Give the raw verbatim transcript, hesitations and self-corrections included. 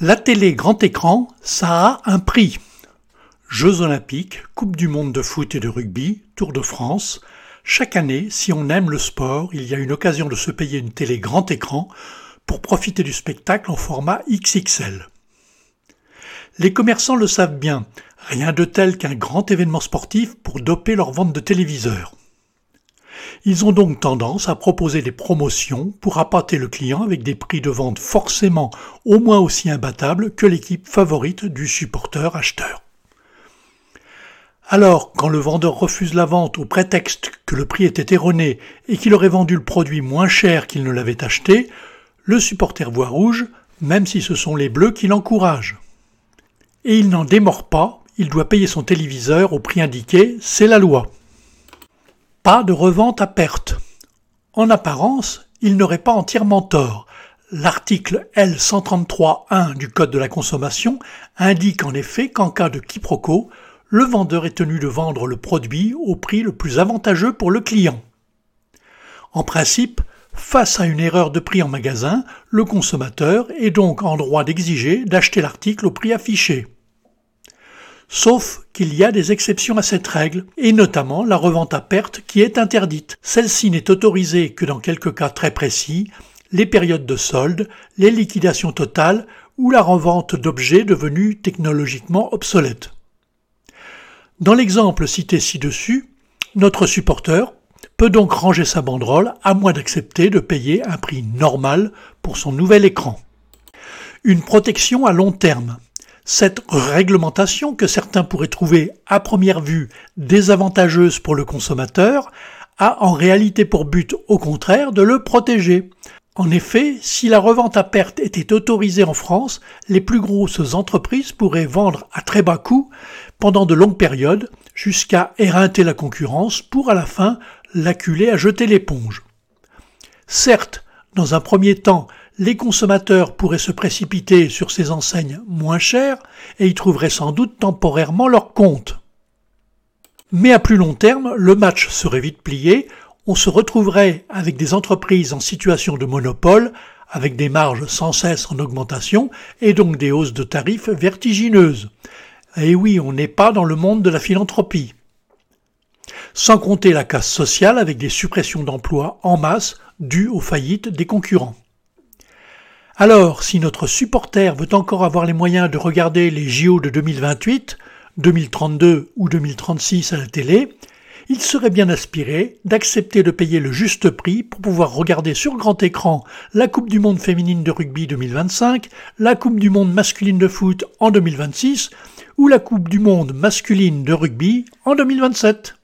La télé grand écran, ça a un prix. Jeux olympiques, Coupe du monde de foot et de rugby, Tour de France. Chaque année, si on aime le sport, il y a une occasion de se payer une télé grand écran pour profiter du spectacle en format X X L. Les commerçants le savent bien, rien de tel qu'un grand événement sportif pour doper leur vente de téléviseurs. Ils ont donc tendance à proposer des promotions pour appâter le client avec des prix de vente forcément au moins aussi imbattables que l'équipe favorite du supporter acheteur. Alors, quand le vendeur refuse la vente au prétexte que le prix était erroné et qu'il aurait vendu le produit moins cher qu'il ne l'avait acheté, le supporter voit rouge, même si ce sont les bleus qui l'encouragent. Et il n'en démord pas, il doit payer son téléviseur au prix indiqué, c'est la loi. Pas de revente à perte. En apparence, il n'aurait pas entièrement tort. L'article L cent trente-trois point un du Code de la consommation indique en effet qu'en cas de quiproquo, le vendeur est tenu de vendre le produit au prix le plus avantageux pour le client. En principe, face à une erreur de prix en magasin, le consommateur est donc en droit d'exiger d'acheter l'article au prix affiché. Sauf qu'il y a des exceptions à cette règle, et notamment la revente à perte qui est interdite. Celle-ci n'est autorisée que dans quelques cas très précis, les périodes de solde, les liquidations totales ou la revente d'objets devenus technologiquement obsolètes. Dans l'exemple cité ci-dessus, notre supporter peut donc ranger sa banderole à moins d'accepter de payer un prix normal pour son nouvel écran. Une protection à long terme. Cette réglementation, que certains pourraient trouver à première vue désavantageuse pour le consommateur, a en réalité pour but au contraire de le protéger. En effet, si la revente à perte était autorisée en France, les plus grosses entreprises pourraient vendre à très bas coût pendant de longues périodes jusqu'à éreinter la concurrence pour à la fin l'acculer à jeter l'éponge. Certes, dans un premier temps, les consommateurs pourraient se précipiter sur ces enseignes moins chères et y trouveraient sans doute temporairement leur compte. Mais à plus long terme, le match serait vite plié, on se retrouverait avec des entreprises en situation de monopole, avec des marges sans cesse en augmentation et donc des hausses de tarifs vertigineuses. Et oui, on n'est pas dans le monde de la philanthropie. Sans compter la casse sociale avec des suppressions d'emplois en masse dues aux faillites des concurrents. Alors, si notre supporter veut encore avoir les moyens de regarder les J O de deux mille vingt-huit, deux mille trente-deux ou deux mille trente-six à la télé, il serait bien aspiré d'accepter de payer le juste prix pour pouvoir regarder sur grand écran la Coupe du monde féminine de rugby deux mille vingt-cinq, la Coupe du monde masculine de foot en deux mille vingt-six ou la Coupe du monde masculine de rugby en deux mille vingt-sept.